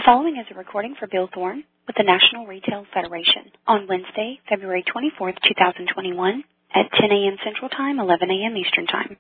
The following is a recording for Bill Thorne with the National Retail Federation on Wednesday, February 24th, 2021 at 10 a.m. Central Time, 11 a.m. Eastern Time.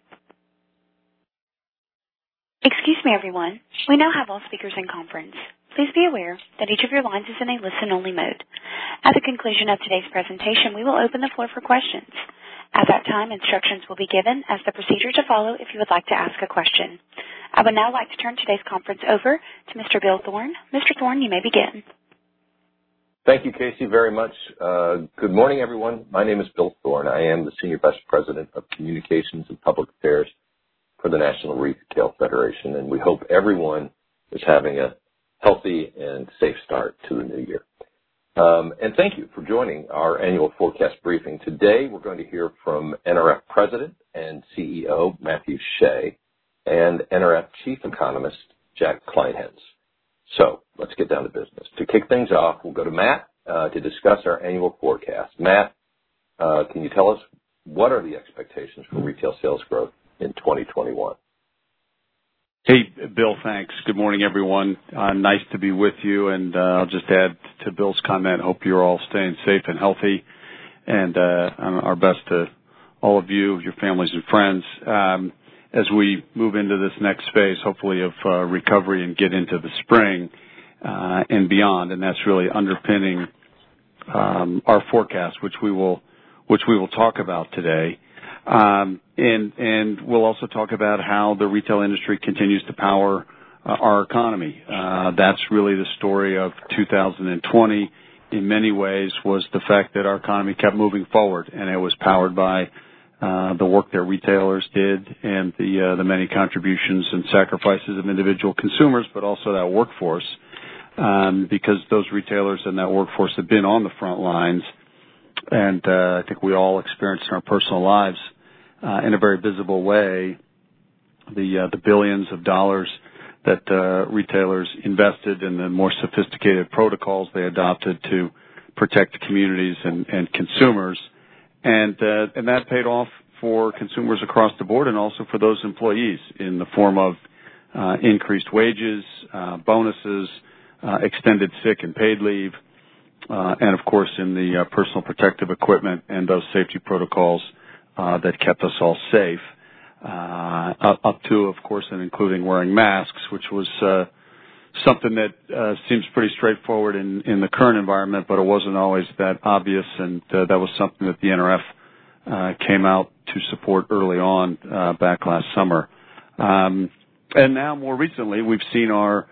Excuse me, everyone. We now have all speakers in conference. Please be aware that each of your lines is in a listen-only mode. At the conclusion of today's presentation, we will open the floor for questions. At that time, instructions will be given as the procedure to follow if you would like to ask a question. I would now like to turn today's conference over to Mr. Bill Thorne. Mr. Thorne, you may begin. Thank you, Casey, very much. Good morning, everyone. My name is Bill Thorne. I am the Senior Vice President of Communications and Public Affairs for the National Retail Federation, and we hope everyone is having a healthy and safe start to the new year. And thank you for joining our annual forecast briefing. Today, we're going to hear from NRF President and CEO Matthew Shea and NRF Chief Economist Jack Kleinhans. So let's get down to business. To kick things off, we'll go to Matt to discuss our annual forecast. Matt, can you tell us what are the expectations for retail sales growth in 2021? Hey, Bill, thanks. Good morning, everyone. Nice to be with you, and I'll just add to Bill's comment, hope you're all staying safe and healthy, and our best to all of you, your families and friends, as we move into this next phase, hopefully, of recovery and get into the spring and beyond, and that's really underpinning our forecast, which we will talk about today. And we'll also talk about how the retail industry continues to power our economy. That's really the story of 2020 in many ways, was the fact that our economy kept moving forward, and it was powered by the work that retailers did and the many contributions and sacrifices of individual consumers, but also that workforce, because those retailers and that workforce have been on the front lines. And I think we all experienced in our personal lives, in a very visible way, the billions of dollars that retailers invested in the more sophisticated protocols they adopted to protect communities and consumers, and that paid off for consumers across the board, and also for those employees in the form of increased wages, bonuses, extended sick and paid leave. And, of course, in the personal protective equipment and those safety protocols that kept us all safe, up to, of course, and including wearing masks, which was something that seems pretty straightforward in the current environment, but it wasn't always that obvious, and that was something that the NRF came out to support early on back last summer. And now, more recently, we've seen our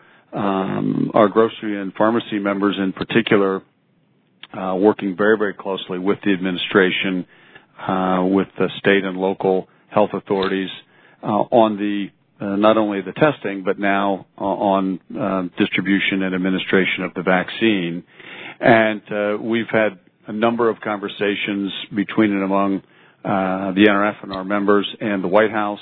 grocery and pharmacy members in particular working very, very closely with the administration, with the state and local health authorities on the not only the testing, but now on distribution and administration of the vaccine. And we've had a number of conversations between and among the NRF and our members and the White House,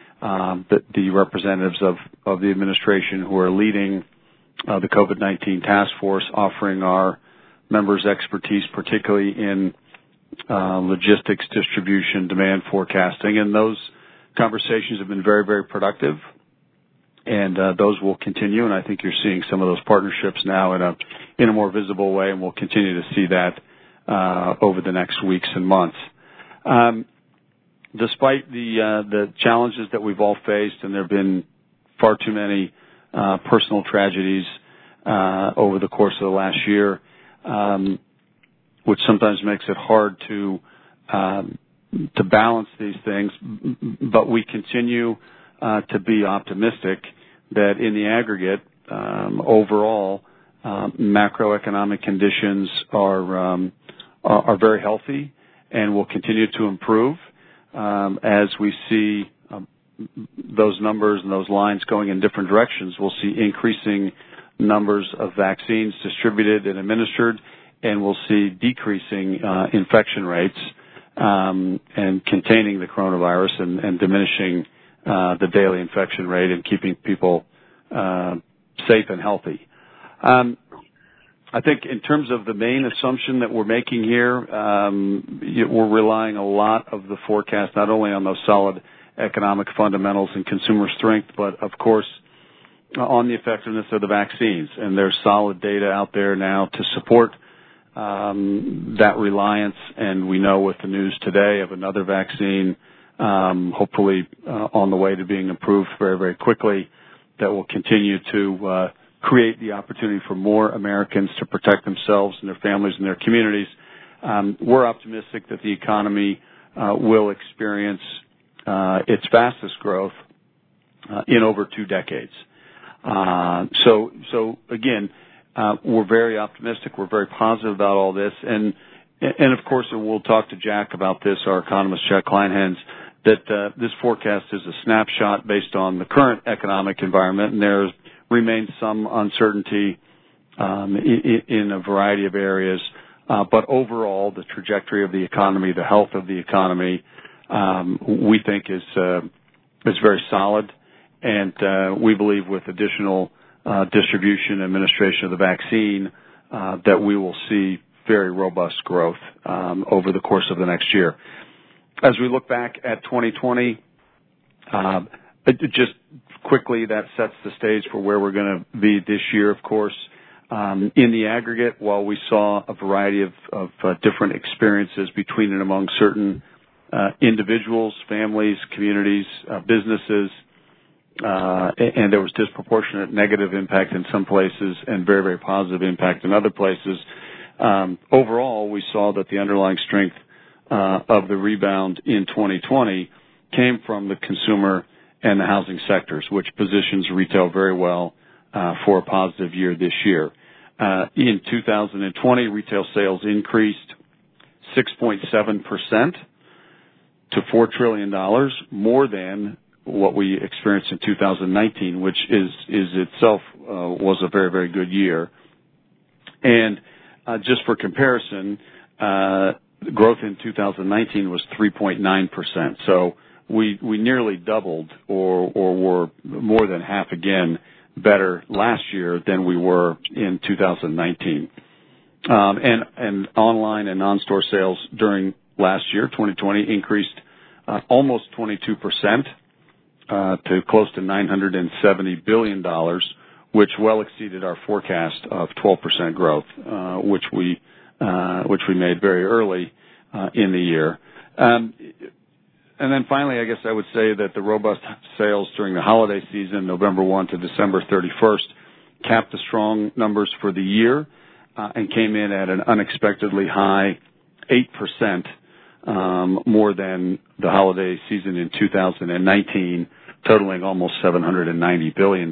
the representatives of the administration who are leading the COVID-19 task force, offering our members expertise, particularly in logistics, distribution, demand forecasting, and those conversations have been very, very productive, and those will continue. And I think you're seeing some of those partnerships now in a more visible way, and we'll continue to see that over the next weeks and months. Despite the challenges that we've all faced, and there have been far too many personal tragedies over the course of the last year, which sometimes makes it hard to balance these things, but we continue to be optimistic that in the aggregate, overall, macroeconomic conditions are very healthy and will continue to improve as we see those numbers and those lines going in different directions. We'll see increasing numbers of vaccines distributed and administered, and we'll see decreasing infection rates and containing the coronavirus and diminishing the daily infection rate and keeping people safe and healthy. I think in terms of the main assumption that we're making here, we're relying a lot of the forecast not only on those solid economic fundamentals and consumer strength, but, of course, on the effectiveness of the vaccines. And there's solid data out there now to support that reliance. And we know with the news today of another vaccine, hopefully on the way to being approved very, very quickly, that will continue to create the opportunity for more Americans to protect themselves and their families and their communities. We're optimistic that the economy will experience its fastest growth in over 2 decades. So again, we're very optimistic. We're very positive about all this. And of course, and we'll talk to Jack about this, our economist, Jack Kleinhans, that this forecast is a snapshot based on the current economic environment, and there remains some uncertainty in a variety of areas. But overall, the trajectory of the economy, the health of the economy, we think is very solid. And we believe with additional distribution and administration of the vaccine that we will see very robust growth over the course of the next year. As we look back at 2020, just quickly, that sets the stage for where we're going to be this year, of course. In the aggregate, while we saw a variety of different experiences between and among certain individuals, families, communities, businesses, and there was disproportionate negative impact in some places and very, very positive impact in other places, overall, we saw that the underlying strength of the rebound in 2020 came from the consumer and the housing sectors, which positions retail very well for a positive year this year. In 2020, retail sales increased 6.7% to $4 trillion, more than what we experienced in 2019, which is itself was a very, very good year. And just for comparison, growth in 2019 was 3.9%. So we nearly doubled, or were more than half again better last year than we were in 2019. And online and non-store sales during last year, 2020, increased almost 22% to close to $970 billion, which well exceeded our forecast of 12% growth, which we made very early in the year. And then finally, I guess I would say that the robust sales during the holiday season, November 1 to December 31st, capped the strong numbers for the year and came in at an unexpectedly high 8% more than the holiday season in 2019, totaling almost $790 billion.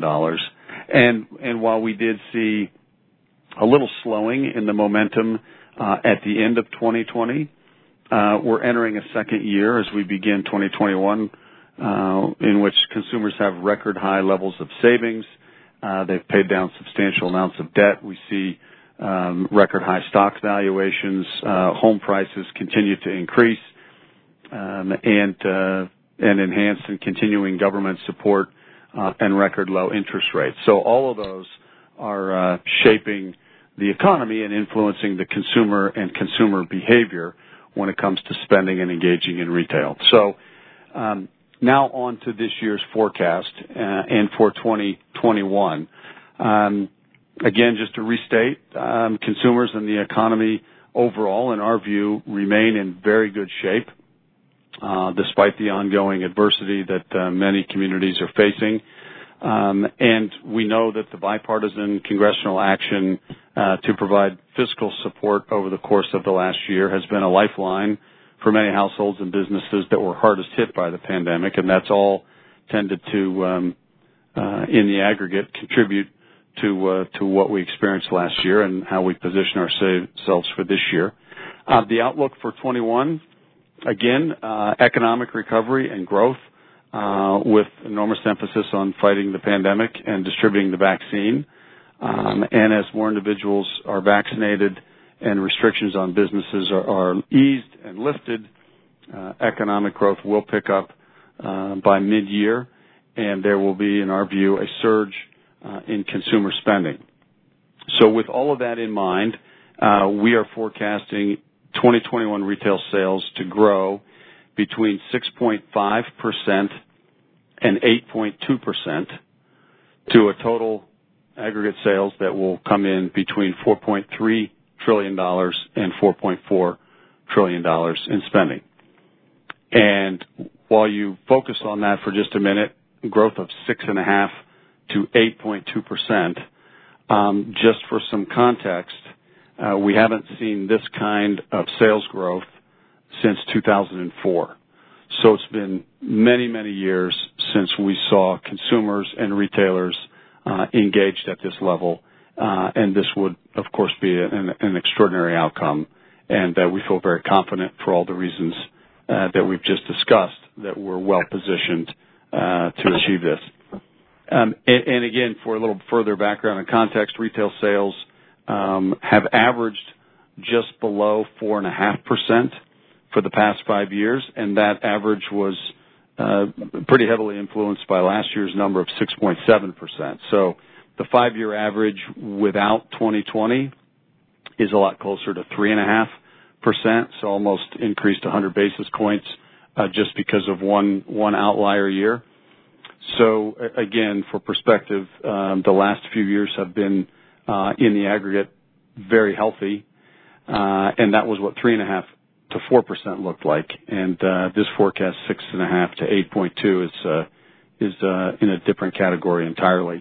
And while we did see a little slowing in the momentum at the end of 2020, we're entering a second year as we begin 2021 in which consumers have record high levels of savings. They've paid down substantial amounts of debt. We see record high stock valuations. Home prices continue to increase, and enhanced and continuing government support and record low interest rates. So all of those are shaping the economy and influencing the consumer and consumer behavior when it comes to spending and engaging in retail. So now on to this year's forecast and for 2021. Again, just to restate, consumers and the economy overall, in our view, remain in very good shape despite the ongoing adversity that many communities are facing. And we know that the bipartisan congressional action to provide fiscal support over the course of the last year has been a lifeline for many households and businesses that were hardest hit by the pandemic, and that's all tended to, in the aggregate, contribute to what we experienced last year and how we position ourselves for this year. The outlook for 21, again, economic recovery and growth, with enormous emphasis on fighting the pandemic and distributing the vaccine. And as more individuals are vaccinated and restrictions on businesses are eased and lifted, economic growth will pick up by mid-year, and there will be, in our view, a surge in consumer spending. So with all of that in mind, we are forecasting 2021 retail sales to grow between 6.5% and 8.2%, to a total aggregate sales that will come in between $4.3 trillion and $4.4 trillion in spending. And while you focus on that for just a minute, growth of 6.5% to 8.2%, just for some context, we haven't seen this kind of sales growth since 2004. So it's been many, many years since we saw consumers and retailers engaged at this level, and this would, of course, be an extraordinary outcome, and we feel very confident for all the reasons that we've just discussed that we're well positioned to achieve this. And again, for a little further background and context, retail sales have averaged just below 4.5% for the past 5 years, and that average was pretty heavily influenced by last year's number of 6.7%. So the 5-year average without 2020 is a lot closer to 3.5%, so almost increased 100 basis points just because of one outlier year. So again, for perspective, the last few years have been in the aggregate very healthy, and that was what 3.5% to 4% looked like, and this forecast 6.5% to 8.2% is in a different category entirely.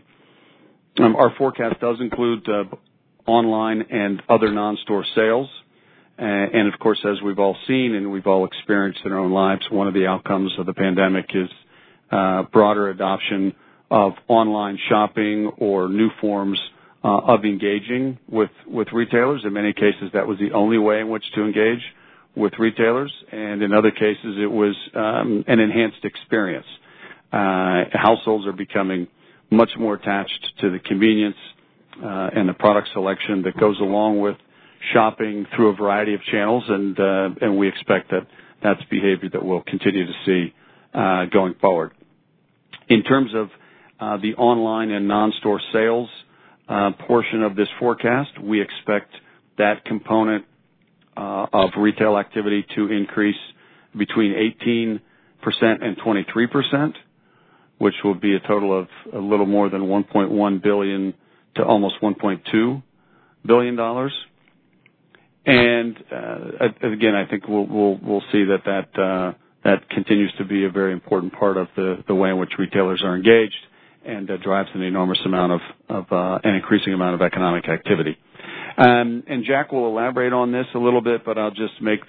Our forecast does include online and other non-store sales, and of course, as we've all seen and we've all experienced in our own lives, one of the outcomes of the pandemic is broader adoption of online shopping or new forms of engaging with retailers. In many cases, that was the only way in which to engage with retailers, and in other cases, it was an enhanced experience. Households are becoming much more attached to the convenience and the product selection that goes along with shopping through a variety of channels, and we expect that that's behavior that we'll continue to see going forward. In terms of the online and non-store sales portion of this forecast, we expect that component of retail activity to increase between 18% and 23%, which will be a total of a little more than $1.1 billion to almost $1.2 billion. And again, I think we'll see that continues to be a very important part of the way in which retailers are engaged, and drives an enormous amount of an increasing amount of economic activity. And Jack will elaborate on this a little bit, but I'll just state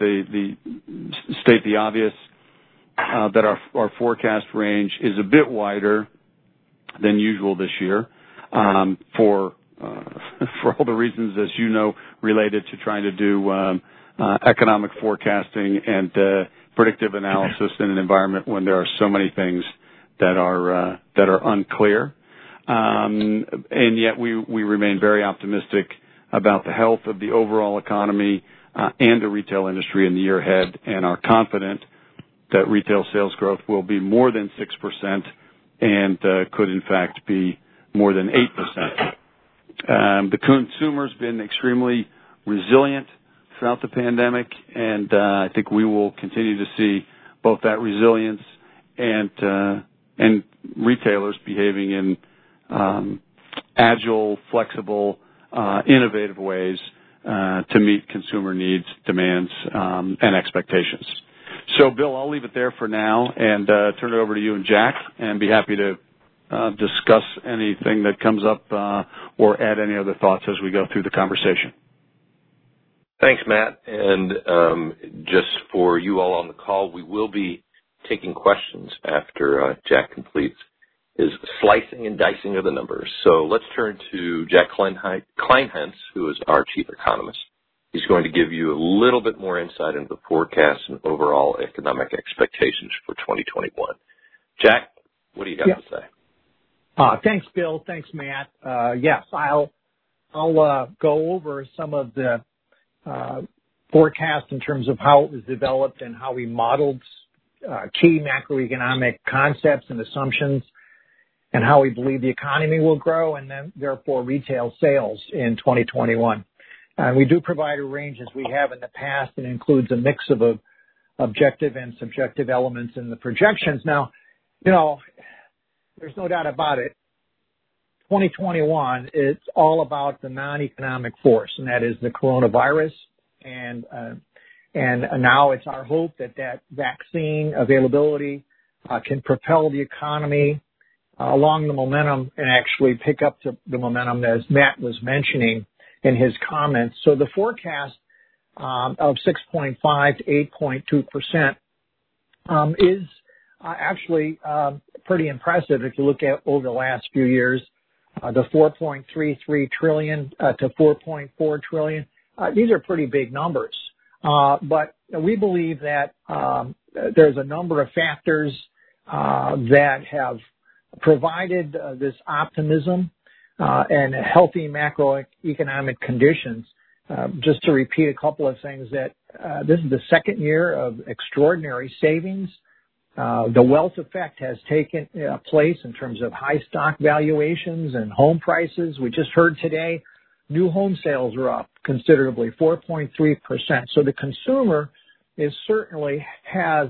the obvious that our forecast range is a bit wider than usual this year for all the reasons, as you know, related to trying to do economic forecasting and predictive analysis in an environment when there are so many things that are unclear. And yet we remain very optimistic about the health of the overall economy and the retail industry in the year ahead, and are confident that retail sales growth will be more than 6% and could in fact be more than 8%. The consumer's been extremely resilient throughout the pandemic, and I think we will continue to see both that resilience and retailers behaving in agile, flexible, innovative ways to meet consumer needs, demands, and expectations. So, Bill, I'll leave it there for now and turn it over to you and Jack, and be happy to discuss anything that comes up or add any other thoughts as we go through the conversation. Thanks, Matt. And just for you all on the call, we will be taking questions after Jack completes his slicing and dicing of the numbers. So let's turn to Jack Kleinhentz, who is our chief economist. He's going to give you a little bit more insight into the forecast and overall economic expectations for 2021. Jack, what do you got to say? Thanks, Bill. Thanks, Matt. Yes, I'll go over some of the forecast in terms of how it was developed and how we modeled key macroeconomic concepts and assumptions, and how we believe the economy will grow, and then therefore retail sales in 2021. We do provide a range, as we have in the past, and includes a mix of objective and subjective elements in the projections. Now, there's no doubt about it. 2021, it's all about the non-economic force, and that is the coronavirus. And now it's our hope that vaccine availability can propel the economy along the momentum and actually pick up the momentum as Matt was mentioning in his comments. So the forecast of 6.5 to 8.2% is actually pretty impressive if you look at over the last few years. The 4.33 trillion to 4.4 trillion. These are pretty big numbers. But we believe that there's a number of factors that have provided this optimism and healthy macroeconomic conditions. Just to repeat a couple of things, that this is the second year of extraordinary savings. The wealth effect has taken place in terms of high stock valuations and home prices. We just heard today new home sales are up considerably, 4.3%. So the consumer certainly has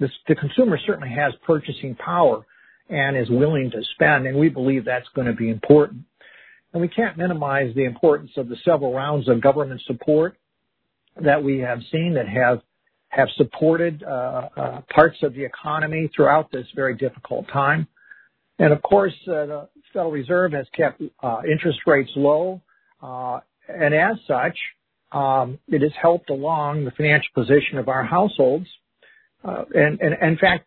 purchasing power and is willing to spend, and we believe that's going to be important. And we can't minimize the importance of the several rounds of government support that we have seen that have supported parts of the economy throughout this very difficult time. And of course, the Federal Reserve has kept interest rates low, and as such, it has helped along the financial position of our households. And in fact,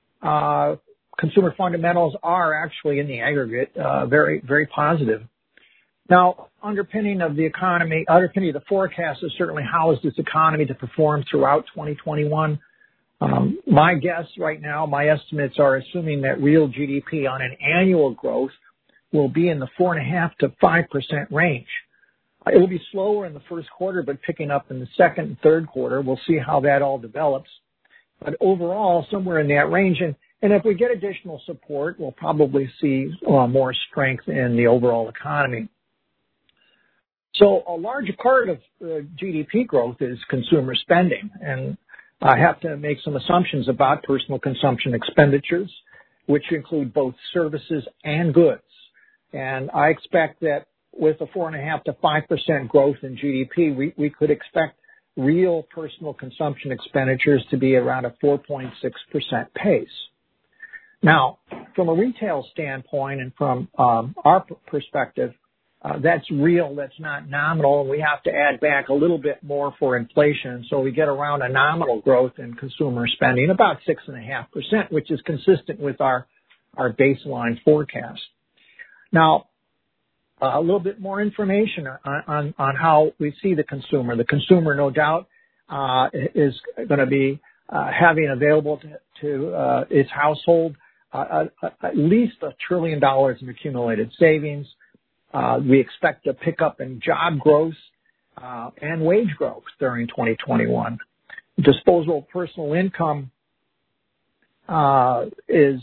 consumer fundamentals are actually, in the aggregate, very, very positive. Now, underpinning of the forecast is certainly how is this economy to perform throughout 2021. My guess right now, my estimates are assuming that real GDP on an annual growth will be in the 4.5% to 5% range. It will be slower in the first quarter, but picking up in the second and third quarter. We'll see how that all develops. But overall, somewhere in that range. And if we get additional support, we'll probably see more strength in the overall economy. So a large part of GDP growth is consumer spending. And I have to make some assumptions about personal consumption expenditures, which include both services and goods. And I expect that with a 4.5% to 5% growth in GDP, we could expect real personal consumption expenditures to be around a 4.6% pace. Now, from a retail standpoint and from our perspective, that's real, that's not nominal, and we have to add back a little bit more for inflation. So we get around a nominal growth in consumer spending, about 6.5%, which is consistent with our baseline forecast. Now, a little bit more information on how we see the consumer. The consumer, no doubt, is going to be having available to its household at least $1 trillion in accumulated savings. We expect a pickup in job growth and wage growth during 2021. Disposable personal income is,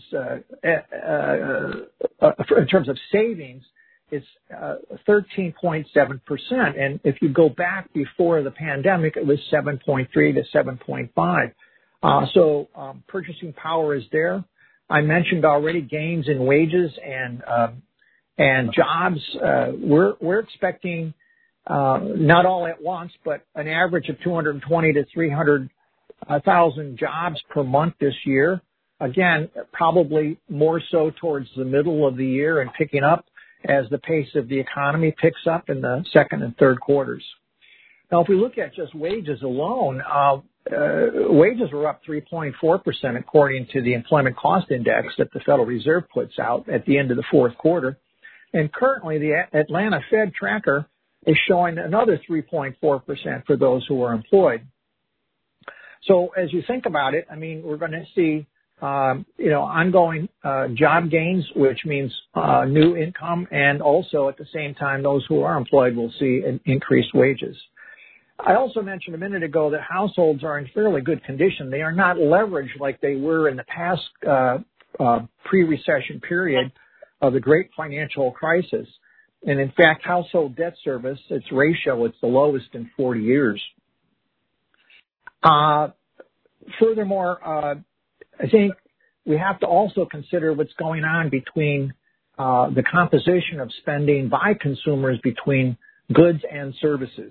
in terms of savings, it's 13.7%. And if you go back before the pandemic, it was 7.3 to 7.5. So purchasing power is there. I mentioned already gains in wages and jobs. We're expecting not all at once, but an average of 220 to 300,000 jobs per month this year. Again, probably more so towards the middle of the year and picking up as the pace of the economy picks up in the second and third quarters. Now, if we look at just wages alone, wages were up 3.4% according to the Employment Cost Index that the Federal Reserve puts out at the end of the fourth quarter. And currently, the Atlanta Fed tracker is showing another 3.4% for those who are employed. So as you think about it, I mean, we're going to see ongoing job gains, which means new income, and also at the same time, those who are employed will see increased wages. I also mentioned a minute ago that households are in fairly good condition. They are not leveraged like they were in the past pre-recession period of the great financial crisis. And in fact, household debt service, its ratio, it's the lowest in 40 years. Furthermore, I think we have to also consider what's going on between the composition of spending by consumers between goods and services.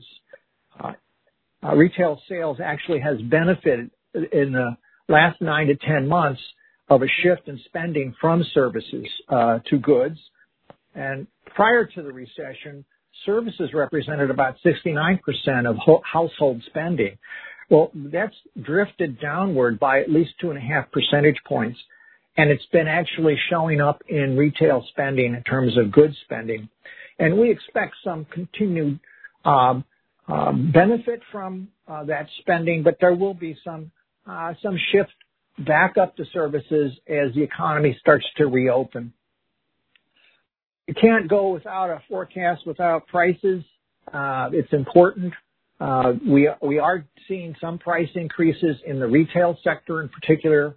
Retail sales actually has benefited in the last 9 to 10 months of a shift in spending from services to goods. And prior to the recession, services represented about 69% of household spending. Well, that's drifted downward by at least 2.5 percentage points, and it's been actually showing up in retail spending in terms of goods spending. And we expect some continued benefit from that spending, but there will be some shift back up to services as the economy starts to reopen. You can't go without a forecast without prices. It's important. We are seeing some price increases in the retail sector, in particular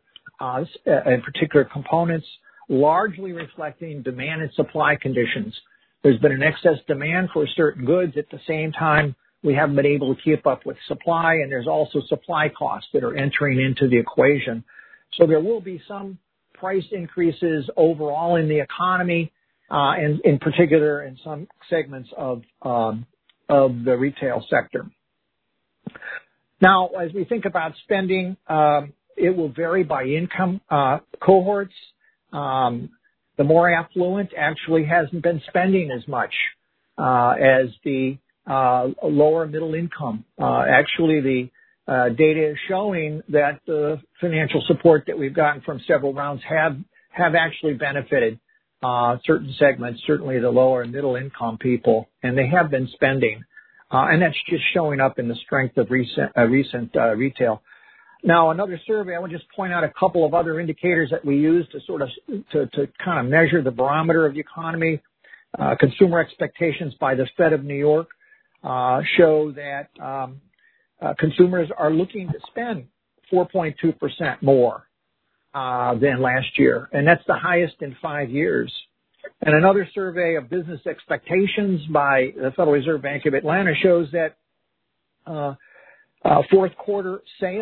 components, largely reflecting demand and supply conditions. There's been an excess demand for certain goods. At the same time, we haven't been able to keep up with supply, and there's also supply costs that are entering into the equation. So there will be some price increases overall in the economy, and in particular in some segments of the retail sector. Now, as we think about spending, it will vary by income cohorts. The more affluent actually hasn't been spending as much as the lower middle income. Actually, the data is showing that the financial support that we've gotten from several rounds have actually benefited certain segments, certainly the lower and middle income people, and they have been spending. And that's just showing up in the strength of recent retail. Now, another survey, I want to just point out a couple of other indicators that we use to sort of to kind of measure the barometer of the economy. Consumer expectations by the Fed of New York show that consumers are looking to spend 4.2% more than last year, and that's the highest in 5 years. And another survey of business expectations by the Federal Reserve Bank of Atlanta shows that fourth quarter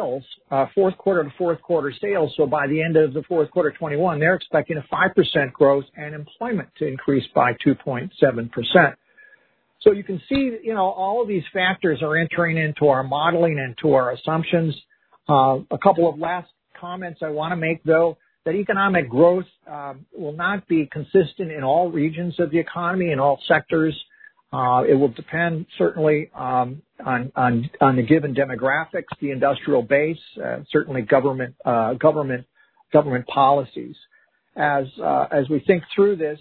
to fourth quarter sales, so by the end of the fourth quarter 21, they're expecting a 5% growth and employment to increase by 2.7%. So you can see, all of these factors are entering into our modeling and to our assumptions. A couple of last comments I want to make, though, that economic growth will not be consistent in all regions of the economy, in all sectors. It will depend certainly on the given demographics, the industrial base, certainly government policies. As we think through this,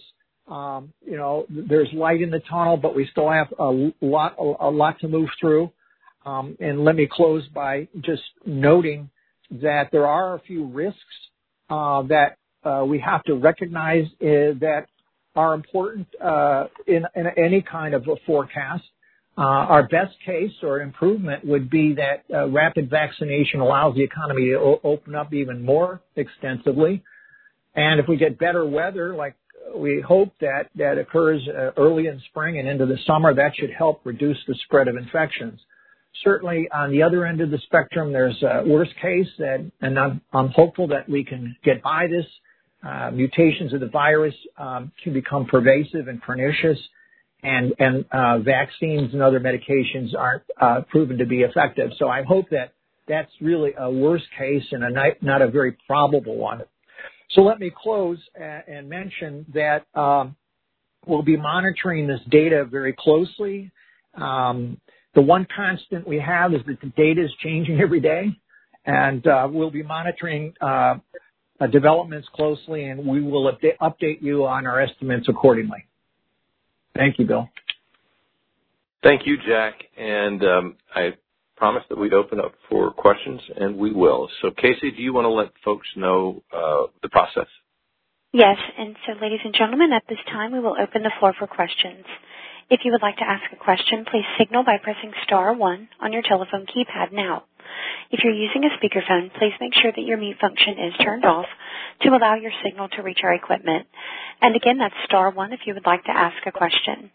there's light in the tunnel, but we still have a lot to move through. And let me close by just noting that there are a few risks that we have to recognize that are important in any kind of a forecast. Our best case or improvement would be that rapid vaccination allows the economy to open up even more extensively. And if we get better weather, like we hope that occurs early in spring and into the summer, that should help reduce the spread of infections. Certainly, on the other end of the spectrum, there's a worst case, and I'm hopeful that we can get by this. Mutations of the virus can become pervasive and pernicious, and vaccines and other medications aren't proven to be effective. So I hope that that's really a worst case and not a very probable one. So let me close and mention that we'll be monitoring this data very closely. The one constant we have is that the data is changing every day, and we'll be monitoring developments closely, and we will update you on our estimates accordingly. Thank you, Bill. Thank you, Jack. And I promised that we'd open up for questions, and we will. So, Casey, do you want to let folks know the process? Yes, and so, ladies and gentlemen, at this time, we will open the floor for questions. If you would like to ask a question, please signal by pressing star 1 on your telephone keypad now. If you're using a speakerphone, please make sure that your mute function is turned off to allow your signal to reach our equipment. And again, that's star 1 if you would like to ask a question.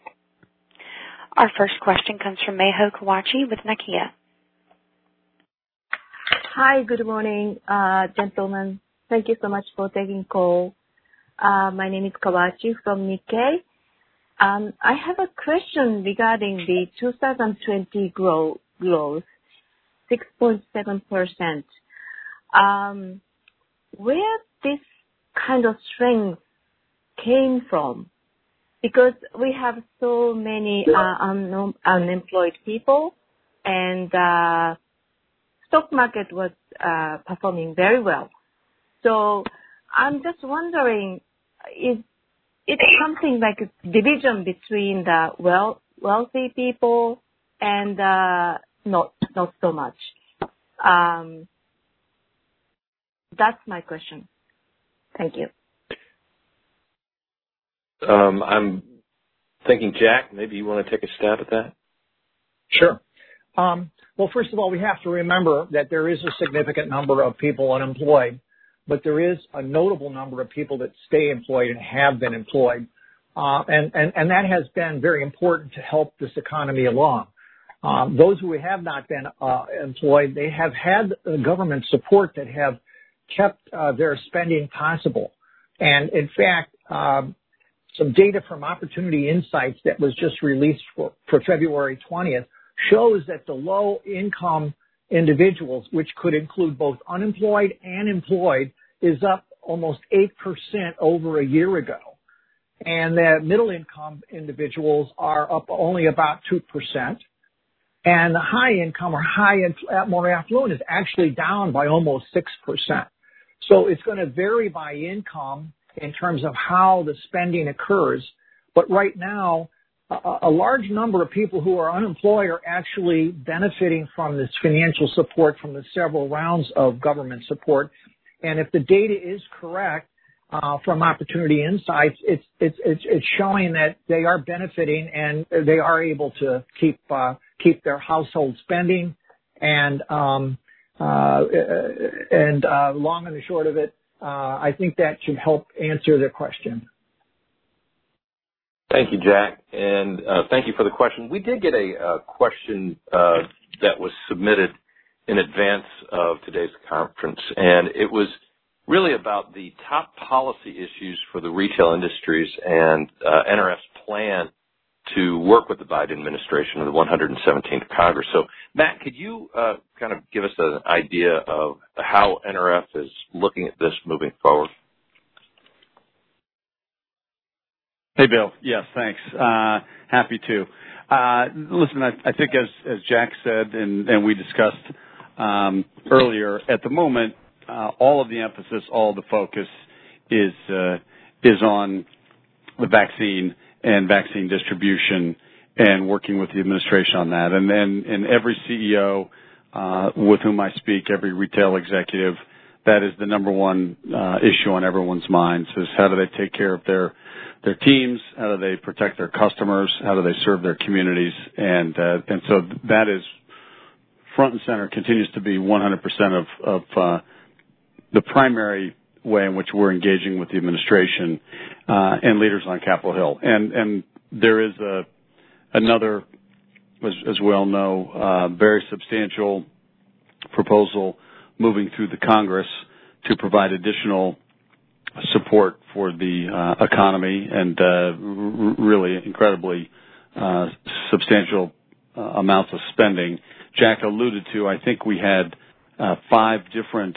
Our first question comes from Meho Kawachi with Nakia. Hi, good morning, gentlemen. Thank you so much for taking call. My name is Kawachi from Nikkei. I have a question regarding the 2020 growth, 6.7%. Where this kind of strength came from? Because we have so many unemployed people, and stock market was performing very well. So I'm just wondering, is it something like a division between the wealthy people and not so much? That's my question. Thank you. I'm thinking, Jack, maybe you want to take a stab at that? Sure. Well, first of all, we have to remember that there is a significant number of people unemployed, but there is a notable number of people that stay employed and have been employed. And that has been very important to help this economy along. Those who have not been employed, they have had government support that have kept their spending possible. And in fact, some data from Opportunity Insights that was just released for February 20th shows that the low-income individuals, which could include both unemployed and employed, is up almost 8% over a year ago. And the middle-income individuals are up only about 2%. And the high-income or more affluent is actually down by almost 6%. So it's going to vary by income in terms of how the spending occurs. But right now, a large number of people who are unemployed are actually benefiting from this financial support from the several rounds of government support. And if the data is correct from Opportunity Insights, it's showing that they are benefiting and they are able to keep their household spending. And long and the short of it, I think that should help answer the question. Thank you, Jack, and thank you for the question. We did get a question that was submitted in advance of today's conference, and it was really about the top policy issues for the retail industries and NRF's plan to work with the Biden administration of the 117th Congress. So, Matt, could you kind of give us an idea of how NRF is looking at this moving forward? Hey, Bill. Yes, thanks. Happy to. Listen, I think as Jack said and we discussed earlier, at the moment, all of the emphasis, all of the focus is on the vaccine and vaccine distribution and working with the administration on that. And every CEO with whom I speak, every retail executive, that is the number one issue on everyone's minds is how do they take care of their teams, how do they protect their customers, how do they serve their communities, and so that is front and center, continues to be 100% of the primary way in which we're engaging with the administration and leaders on Capitol Hill. And there is another, as we all know, very substantial proposal moving through the Congress to provide additional support for the economy and really incredibly substantial amounts of spending. Jack alluded to, I think we had 5 different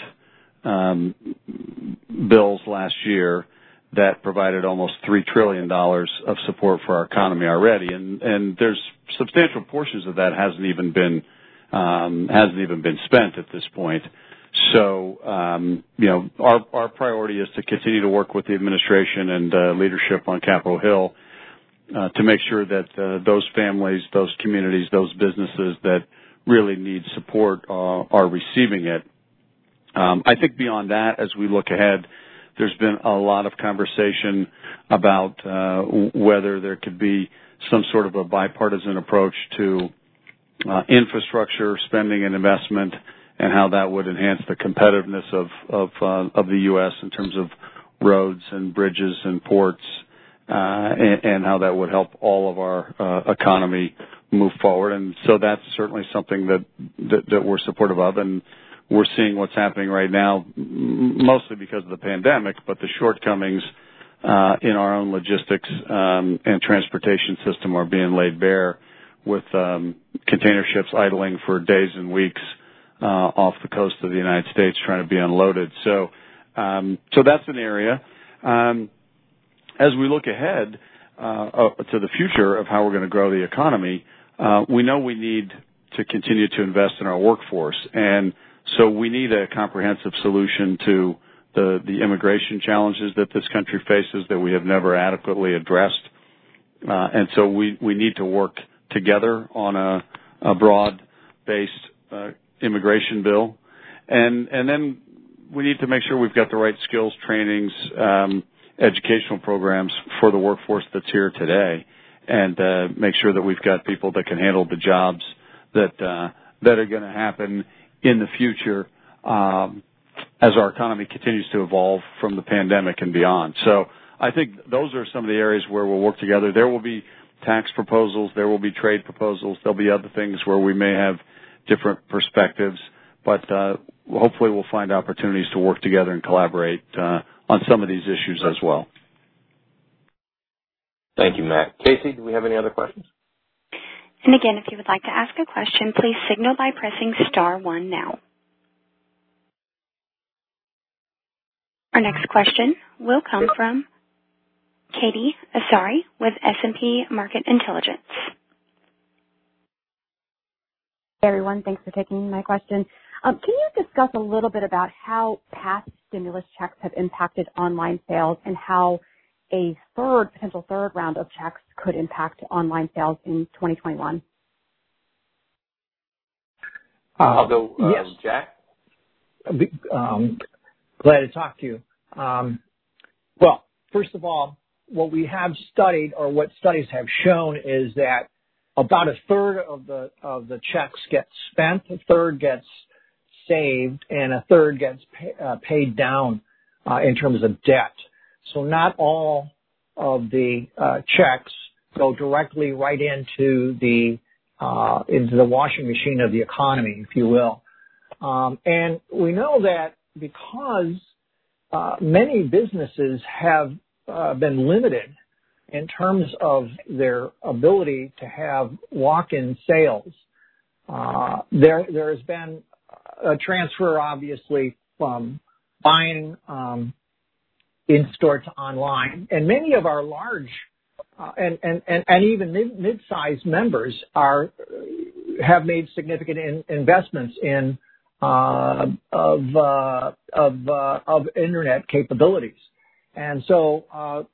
bills last year that provided almost $3 trillion of support for our economy already, and there's substantial portions of that hasn't even been spent at this point. So, our priority is to continue to work with the administration and leadership on Capitol Hill to make sure that those families, those communities, those businesses that really need support are receiving it. I think beyond that, as we look ahead, there's been a lot of conversation about whether there could be some sort of a bipartisan approach to infrastructure spending and investment, and how that would enhance the competitiveness of the U.S. in terms of roads and bridges and ports, and how that would help all of our economy move forward. And so that's certainly something that we're supportive of, and we're seeing what's happening right now, mostly because of the pandemic, but the shortcomings in our own logistics and transportation system are being laid bare with container ships idling for days and weeks off the coast of the United States trying to be unloaded. So that's an area. As we look ahead to the future of how we're going to grow the economy, we know we need to continue to invest in our workforce. And so we need a comprehensive solution to the immigration challenges that this country faces that we have never adequately addressed. And so we need to work together on a broad-based immigration bill. And then we need to make sure we've got the right skills, trainings, educational programs for the workforce that's here today, and make sure that we've got people that can handle the jobs that are going to happen in the future as our economy continues to evolve from the pandemic and beyond. So I think those are some of the areas where we'll work together. There will be tax proposals. There will be trade proposals. There'll be other things where we may have different perspectives, but hopefully we'll find opportunities to work together and collaborate on some of these issues as well. Thank you, Matt. Casey, do we have any other questions? And again, if you would like to ask a question, please signal by pressing star 1 now. Our next question will come from Katie Asari with S&P Market Intelligence. Hey, everyone. Thanks for taking my question. Can you discuss a little bit about how past stimulus checks have impacted online sales and how a potential third round of checks could impact online sales in 2021? I'll go, yes. Jack. Glad to talk to you. Well, first of all, what we have studied, or what studies have shown, is that about a third of the checks get spent, a third gets saved, and a third gets paid down in terms of debt. So not all of the checks go directly right into the washing machine of the economy, if you will. And we know that because many businesses have been limited in terms of their ability to have walk-in sales, there has been a transfer, obviously, from buying in-store to online. And many of our large and even mid-sized members have made significant investments in of internet capabilities. And so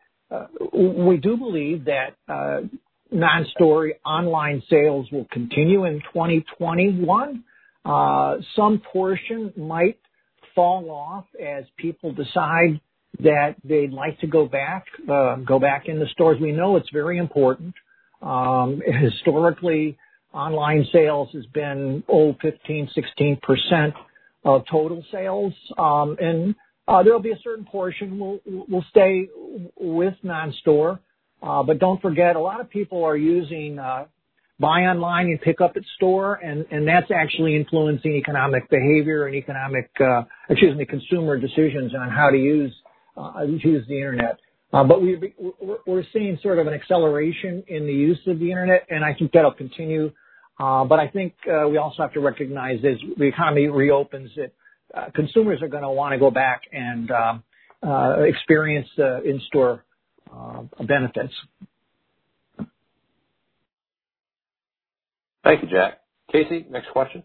we do believe that non-store online sales will continue in 2021. Some portion might fall off as people decide that they'd like to go back in the stores. We know it's very important. Historically, online sales has been 15-16% of total sales, and there'll be a certain portion will stay with non-store. But don't forget, a lot of people are using buy online and pick up at store, and that's actually influencing economic behavior and consumer decisions on how to use the internet. But we're seeing sort of an acceleration in the use of the internet, and I think that'll continue. But I think we also have to recognize as the economy reopens that consumers are going to want to go back and experience the in-store benefits. Thank you, Jack. Casey, next question.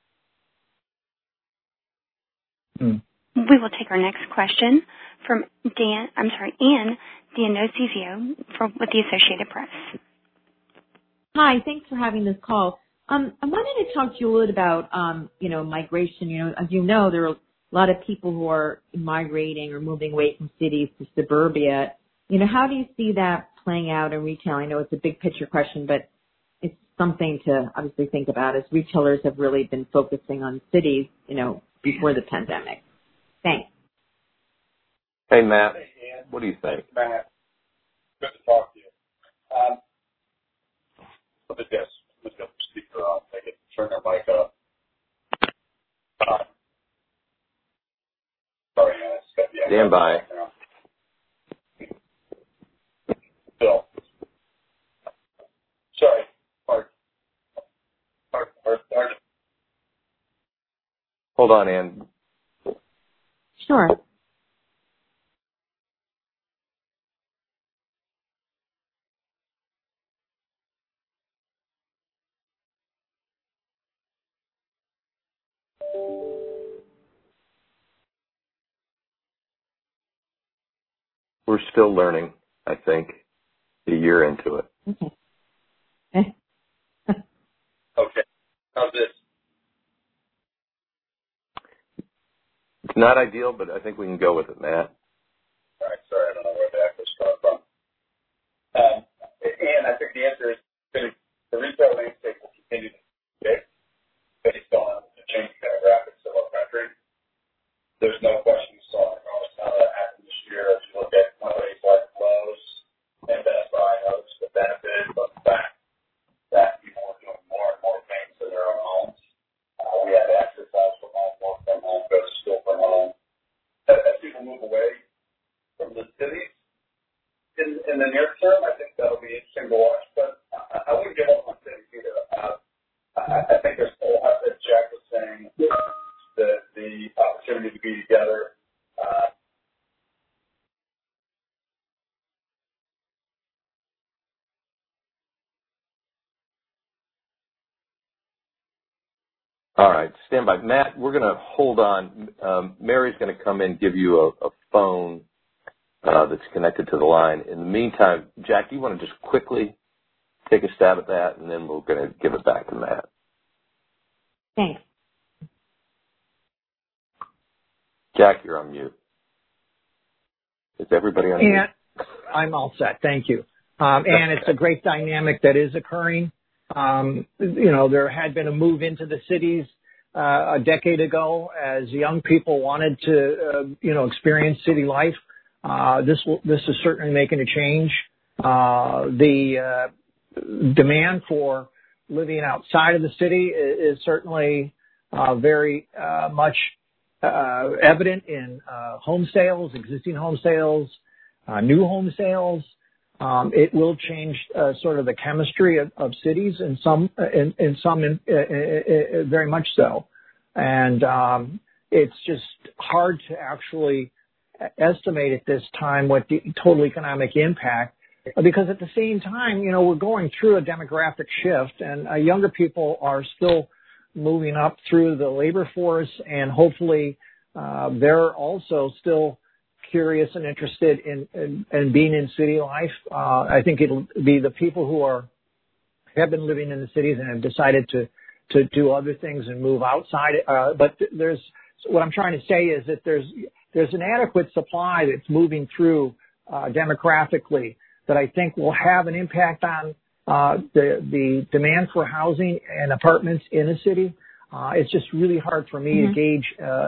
We will take our next question from Ann Dionisio with the Associated Press. Hi, thanks for having this call. I wanted to talk to you a little about, migration. As you know, there are a lot of people who are migrating or moving away from cities to suburbia. How do you see that playing out in retail? I know it's a big picture question, but it's something to obviously think about as retailers have really been focusing on cities, before the pandemic. Thanks. Hey, Matt. What do you think? Matt, good to talk to you. Let's get the speaker on. I can turn our mic up. Sorry, guys. Stand by. Hold on, Ann. Sure. We're still learning, I think, a year into it. Okay. Okay. How's this? It's not ideal, but I think we can go with it, Matt. All right. Sorry, I don't know where the echo's coming from. And I think the answer is the retail landscape will continue to shift based on the changing demographics of our country. There's no question we saw it. How that happened this year. If you look at companies like Lowe's and Best Buy and others that benefited from the fact that people were doing more and more things in their own homes. We had exercise from home, work from home, go to school from home. As people move away from the cities in the near term, I think that'll be interesting to watch. But I wouldn't give up on cities either. I think there's a lot that Jack was saying, the opportunity to be together. All right, stand by. Matt, we're going to hold on. Mary's going to come in and give you a phone that's connected to the line. In the meantime, Jack, do you want to just quickly take a stab at that, and then we're going to give it back to Matt. Thanks. Jack, you're on mute. Is everybody on mute? I'm all set. Thank you. And it's a great dynamic that is occurring. There had been a move into the cities a decade ago as young people wanted to, experience city life. This is certainly making a change. The demand for living outside of the city is certainly very much evident in home sales, existing home sales, new home sales. It will change sort of the chemistry of cities in some very much so. And it's just hard to actually estimate at this time what the total economic impact, because at the same time, we're going through a demographic shift, and younger people are still moving up through the labor force, and hopefully they're also still curious and interested in being in city life. I think it'll be the people who have been living in the cities and have decided to do other things and move outside. But what I'm trying to say is that there's an adequate supply that's moving through demographically that I think will have an impact on the demand for housing and apartments in a city. It's just really hard for me to gauge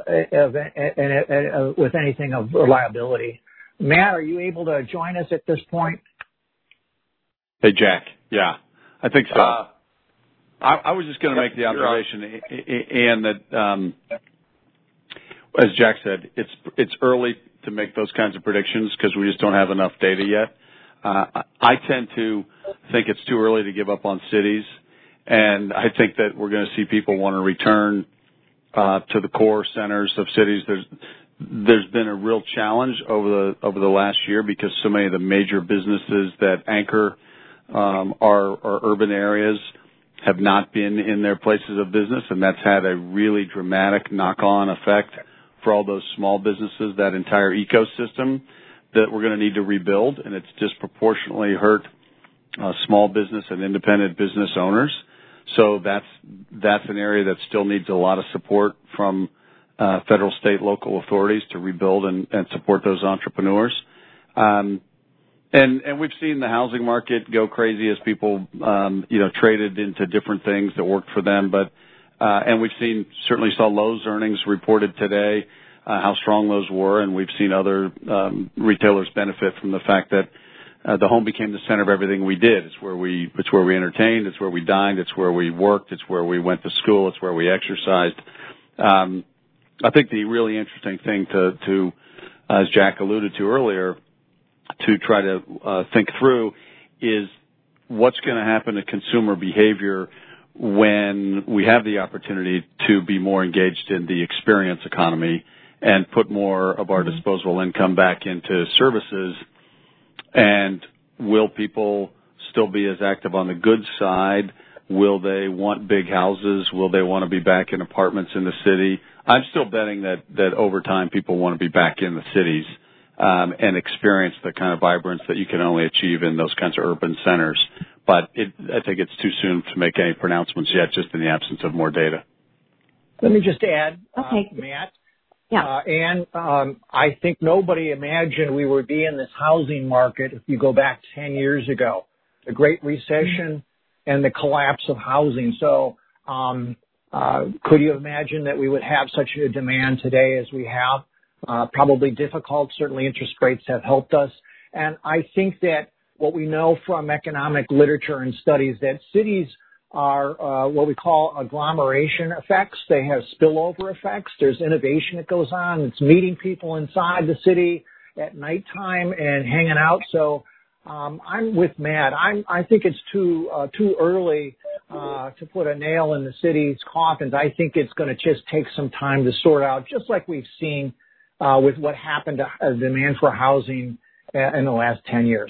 with anything of reliability. Matt, are you able to join us at this point? Hey, Jack. Yeah, I think so. I was just going to make the observation, and that, as Jack said, it's early to make those kinds of predictions because we just don't have enough data yet. I tend to think it's too early to give up on cities. And I think that we're going to see people want to return to the core centers of cities. There's been a real challenge over the last year because so many of the major businesses that anchor our urban areas have not been in their places of business, and that's had a really dramatic knock-on effect for all those small businesses, that entire ecosystem that we're going to need to rebuild, and it's disproportionately hurt small business and independent business owners. So that's an area that still needs a lot of support from federal, state, local authorities to rebuild and support those entrepreneurs. And we've seen the housing market go crazy as people traded into different things that worked for them. But and we've certainly saw Lowe's earnings reported today, how strong those were, and we've seen other retailers benefit from the fact that the home became the center of everything we did. It's where we entertained. It's where we dined. It's where we worked. It's where we went to school. It's where we exercised. I think the really interesting thing to as Jack alluded to earlier, to try to think through is what's going to happen to consumer behavior when we have the opportunity to be more engaged in the experience economy and put more of our disposable income back into services. And will people still be as active on the goods side? Will they want big houses? Will they want to be back in apartments in the city? I'm still betting that over time people want to be back in the cities and experience the kind of vibrance that you can only achieve in those kinds of urban centers. But I think it's too soon to make any pronouncements yet, just in the absence of more data. Let me just add, Okay. Matt. Yeah. And I think nobody imagined we would be in this housing market if you go back 10 years ago, the Great Recession and the collapse of housing. So could you imagine that we would have such a demand today as we have? Probably difficult. Certainly interest rates have helped us. And I think that what we know from economic literature and studies that cities are what we call agglomeration effects. They have spillover effects. There's innovation that goes on. It's meeting people inside the city at nighttime and hanging out. So I'm with Matt. I think it's too early to put a nail in the city's coffins. I think it's going to just take some time to sort out, just like we've seen with what happened to demand for housing in the last 10 years.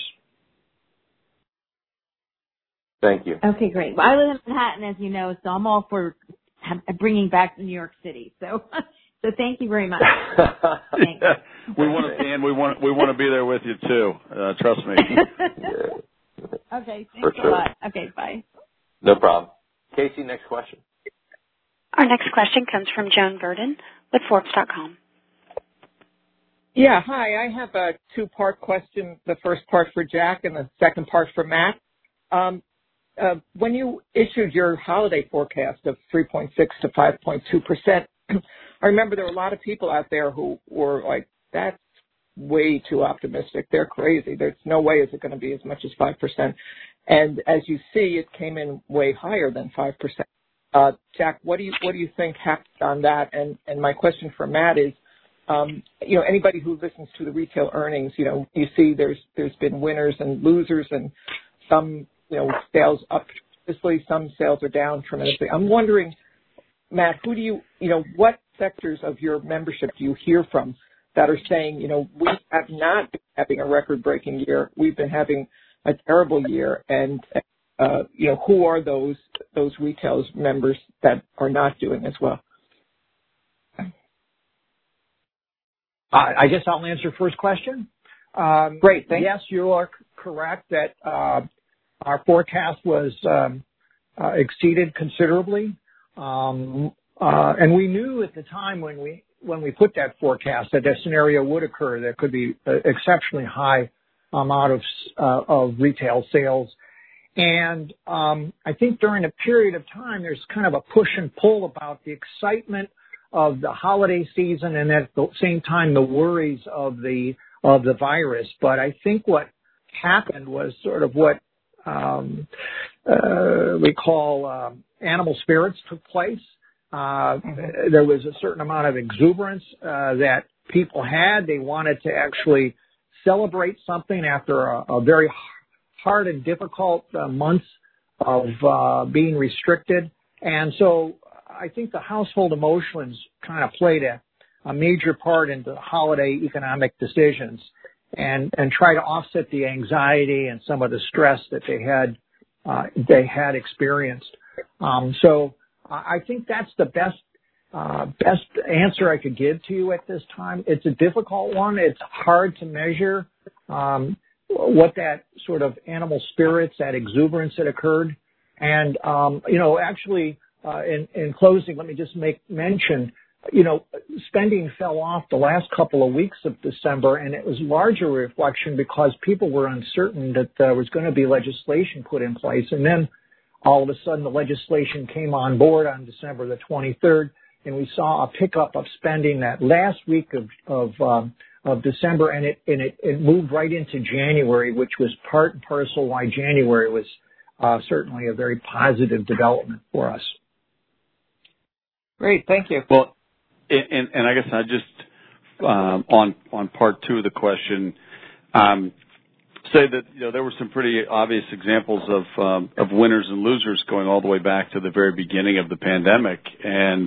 Thank you. Okay, great. Well, I live in Manhattan, as you know, so I'm all for bringing back New York City. So thank you very much. Thanks. We want to, and we want to be there with you too. Trust me. Okay, thanks a lot. Okay, bye. No problem. Casey, next question. Our next question comes from Joan Verdon with Forbes.com. Yeah, hi. I have a two-part question. The first part for Jack and the second part for Matt. When you issued your holiday forecast of 3.6 to 5.2%, I remember there were a lot of people out there who were like, that's way too optimistic. They're crazy. There's no way is it going to be as much as 5%. And as you see, it came in way higher than 5%. Jack, what do you think happened on that? And my question for Matt is, anybody who listens to the retail earnings, you see there's been winners and losers, and some, sales up tremendously, some sales are down tremendously. I'm wondering, Matt, what sectors of your membership do you hear from that are saying, we have not been having a record-breaking year, we've been having a terrible year, and who are those retail members that are not doing as well? I guess I'll answer first question. Great, thanks. Yes, you are correct that our forecast was exceeded considerably, and we knew at the time when we put that forecast that scenario would occur. There could be an exceptionally high amount of retail sales, and I think during a period of time there's kind of a push and pull about the excitement of the holiday season and at the same time the worries of the virus. But I think what happened was sort of what we call animal spirits took place. There was a certain amount of exuberance that people had. They wanted to actually celebrate something after a very hard and difficult months of being restricted. And so I think the household emotions kind of played a major part in the holiday economic decisions and try to offset the anxiety and some of the stress that they had experienced. So I think that's the best answer I could give to you at this time. It's a difficult one. It's hard to measure what that sort of animal spirits, that exuberance that occurred. And, actually, in closing, let me just make mention, spending fell off the last couple of weeks of December, and it was larger reflection because people were uncertain that there was going to be legislation put in place. And then all of a sudden the legislation came on board on December the 23rd, and we saw a pickup of spending that last week of December, and it moved right into January, which was part and parcel why January was certainly a very positive development for us. Great, thank you. Well, and I guess I just on part two of the question, say that there were some pretty obvious examples of winners and losers going all the way back to the very beginning of the pandemic, and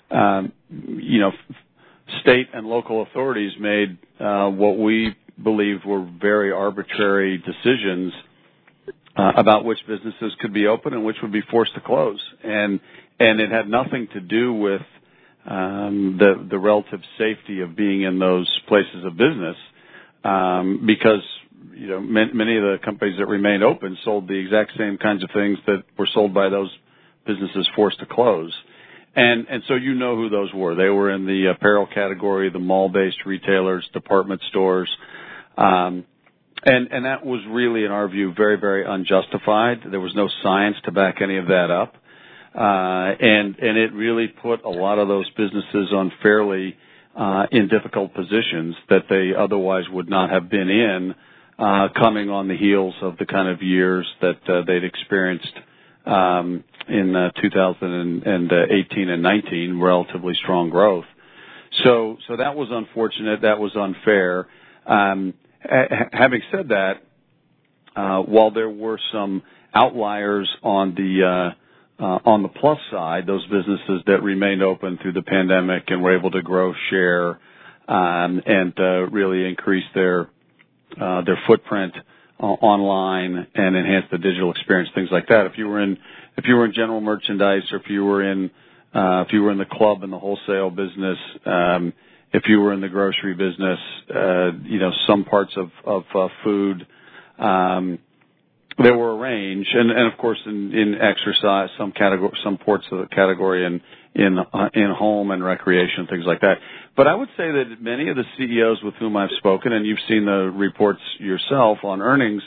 state and local authorities made what we believed were very arbitrary decisions about which businesses could be open and which would be forced to close, and it had nothing to do with the relative safety of being in those places of business, because many of the companies that remained open sold the exact same kinds of things that were sold by those businesses forced to close. And so who those were. They were in the apparel category, the mall-based retailers, department stores. And that was really, in our view, very, very unjustified. There was no science to back any of that up. And it really put a lot of those businesses unfairly in difficult positions that they otherwise would not have been in, coming on the heels of the kind of years that they'd experienced in 2018 and 19, relatively strong growth. So that was unfortunate. That was unfair. Having said that, while there were some outliers on the plus side, those businesses that remained open through the pandemic and were able to grow share and really increase their footprint online and enhance the digital experience, things like that. If you were in general merchandise, or if you were in the club and the wholesale business, if you were in the grocery business, some parts of food, there were a range, and of course in exercise, some parts of the category in home and recreation, things like that. But I would say that many of the CEOs with whom I've spoken, and you've seen the reports yourself on earnings,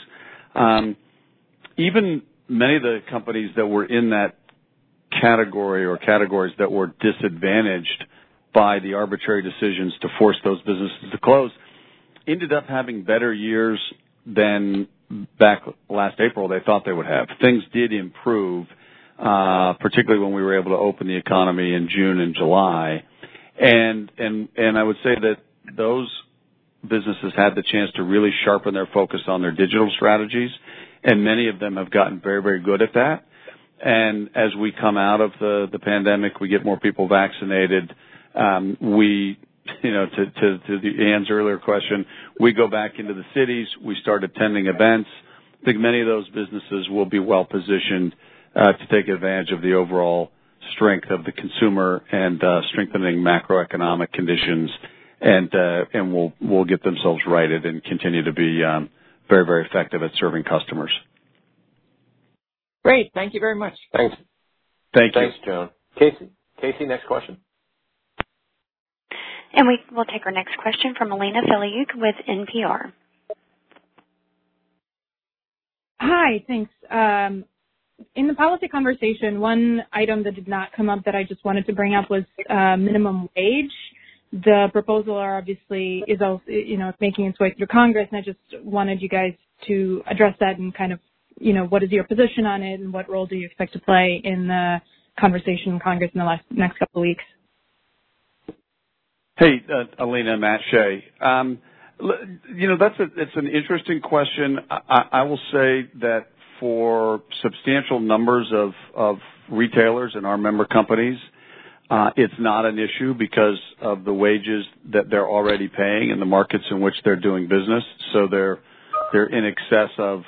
even many of the companies that were in that category or categories that were disadvantaged by the arbitrary decisions to force those businesses to close, ended up having better years than back last April they thought they would have. Things did improve, particularly when we were able to open the economy in June and July. And I would say that those businesses had the chance to really sharpen their focus on their digital strategies, and many of them have gotten very, very good at that. And as we come out of the pandemic, we get more people vaccinated. To Ann's earlier question, we go back into the cities. We start attending events. I think many of those businesses will be well positioned to take advantage of the overall strength of the consumer and strengthening macroeconomic conditions, and will get themselves righted and continue to be very, very effective at serving customers. Great. Thank you very much. Thanks. Thank you. Thanks, Joan. Casey, next question. And we will take our next question from Alina Feliuk with NPR. Hi, thanks. In the policy conversation, one item that did not come up that I just wanted to bring up was minimum wage. The proposal obviously is also, it's making its way through Congress, and I just wanted you guys to address that and kind of, what is your position on it, and what role do you expect to play in the conversation in Congress in the next couple of weeks? Hey, Alina, Matt Shea. It's an interesting question. I will say that for substantial numbers of retailers in our member companies, it's not an issue because of the wages that they're already paying in the markets in which they're doing business. So they're in excess of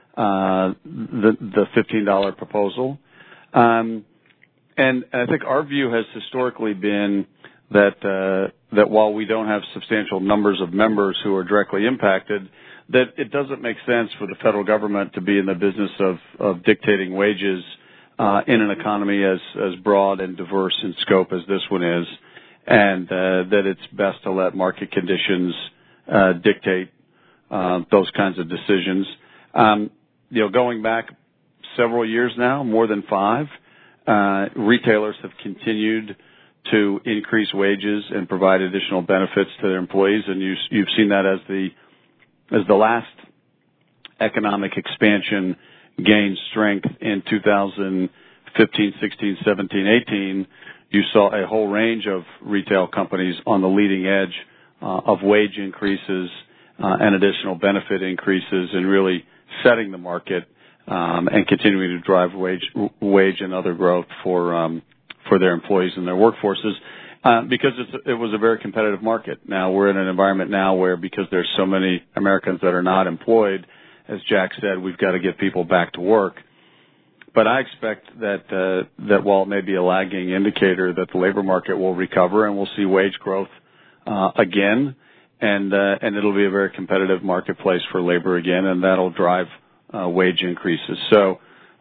the $15 proposal. And I think our view has historically been that while we don't have substantial numbers of members who are directly impacted, that it doesn't make sense for the federal government to be in the business of dictating wages in an economy as broad and diverse in scope as this one is, and that it's best to let market conditions dictate those kinds of decisions. Going back several years now, more than 5, retailers have continued to increase wages and provide additional benefits to their employees, and you've seen that as the last economic expansion gained strength in 2015, 16, 17, 18. You saw a whole range of retail companies on the leading edge of wage increases and additional benefit increases and really setting the market and continuing to drive wage and other growth for their employees and their workforces because it was a very competitive market. Now we're in an environment now where because there's so many Americans that are not employed, as Jack said, we've got to get people back to work. But I expect that while it may be a lagging indicator, that the labor market will recover and we'll see wage growth again, and it'll be a very competitive marketplace for labor again, and that'll drive wage increases. So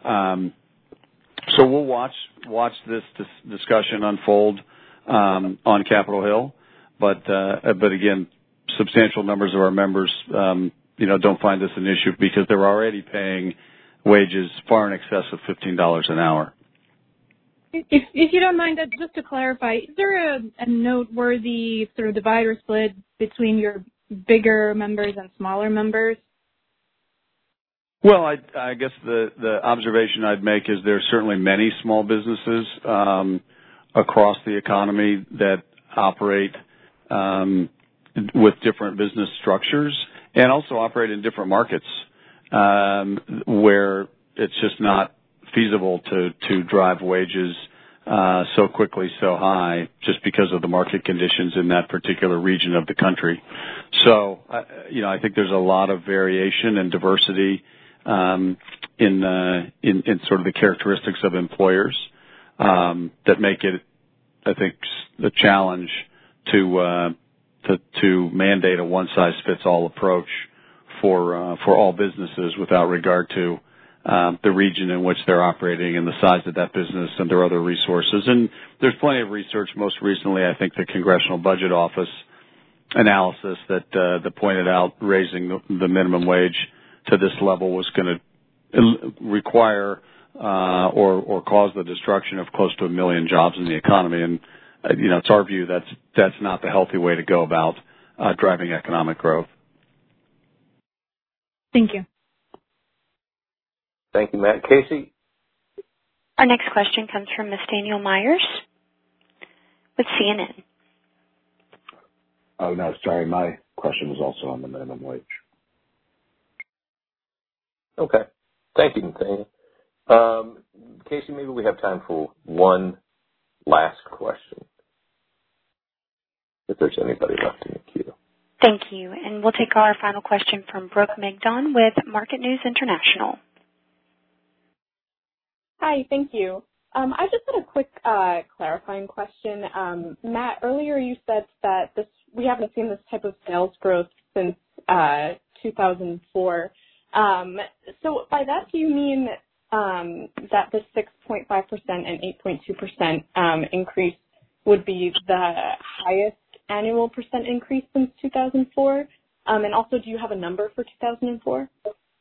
we'll watch this discussion unfold on Capitol Hill, but again, substantial numbers of our members, don't find this an issue because they're already paying wages far in excess of $15 an hour. If you don't mind, just to clarify, is there a noteworthy sort of divide or split between your bigger members and smaller members? Well, I guess the observation I'd make is there's certainly many small businesses across the economy that operate with different business structures and also operate in different markets where it's just not feasible to drive wages so quickly, so high, just because of the market conditions in that particular region of the country. So, I think there's a lot of variation and diversity in sort of the characteristics of employers that make it, I think, a challenge to mandate a one-size-fits-all approach for all businesses without regard to the region in which they're operating and the size of that business and their other resources. And there's plenty of research. Most recently, I think the Congressional Budget Office analysis that pointed out raising the minimum wage to this level was going to require or cause the destruction of close to 1 million jobs in the economy. And it's our view that's not the healthy way to go about driving economic growth. Thank you. Thank you, Matt. Casey? Our next question comes from Ms. Danielle Myers with CNN. Oh, no, sorry. My question was also on the minimum wage. Okay. Thank you, Nathaniel. Casey, maybe we have time for one last question, if there's anybody left in the queue. Thank you. And we'll take our final question from Brooke Migdon with Market News International. Hi, thank you. I just had a quick clarifying question. Matt, earlier you said that we haven't seen this type of sales growth since 2004. So by that, do you mean that the 6.5% and 8.2% increase would be the highest annual percent increase since 2004? And also, do you have a number for 2004?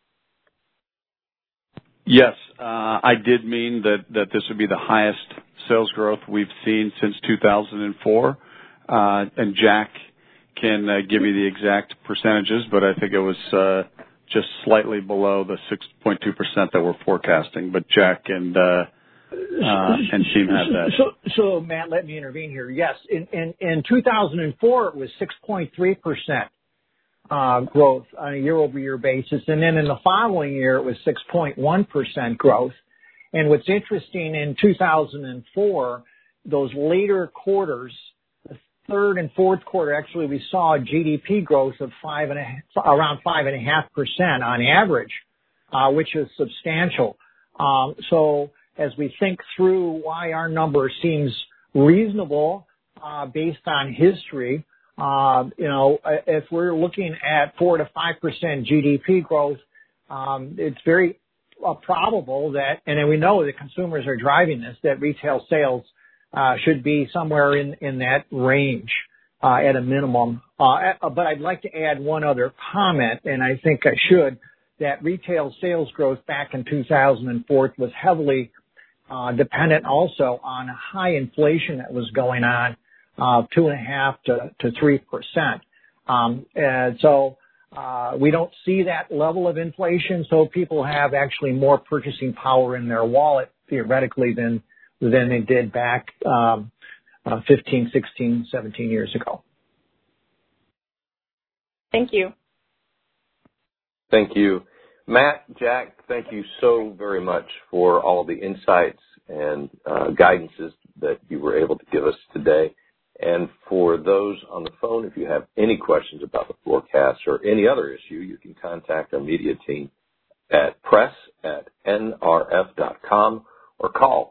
Yes, I did mean that this would be the highest sales growth we've seen since 2004. And Jack can give you the exact percentages, but I think it was just slightly below the 6.2% that we're forecasting. But Jack and team have that. So Matt, let me intervene here. Yes, in 2004 it was 6.3%. Growth on a year-over-year basis. And then in the following year, it was 6.1% growth. And what's interesting, in 2004, those later quarters, the third and fourth quarter, actually we saw GDP growth of around 5.5% on average, which is substantial. So as we think through why our number seems reasonable based on history, if we're looking at 4 to 5% GDP growth, it's very probable that, and then we know that consumers are driving this, that retail sales should be somewhere in that range at a minimum. But I'd like to add one other comment, and I think I should, that retail sales growth back in 2004 was heavily dependent also on high inflation that was going on. 2.5% to 3%. And so we don't see that level of inflation, so people have actually more purchasing power in their wallet, theoretically, than they did back 15, 16, 17 years ago. Thank you. Thank you. Matt, Jack, thank you so very much for all of the insights and guidances that you were able to give us today. And for those on the phone, if you have any questions about the forecast or any other issue, you can contact our media team at press@nrf.com or call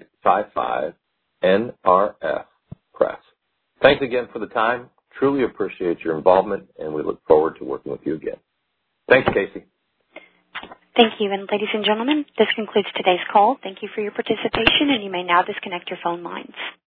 855-NRF-PRESS. Thanks again for the time. Truly appreciate your involvement, and we look forward to working with you again. Thanks, Casey. Thank you. And ladies and gentlemen, this concludes today's call. Thank you for your participation, and you may now disconnect your phone lines.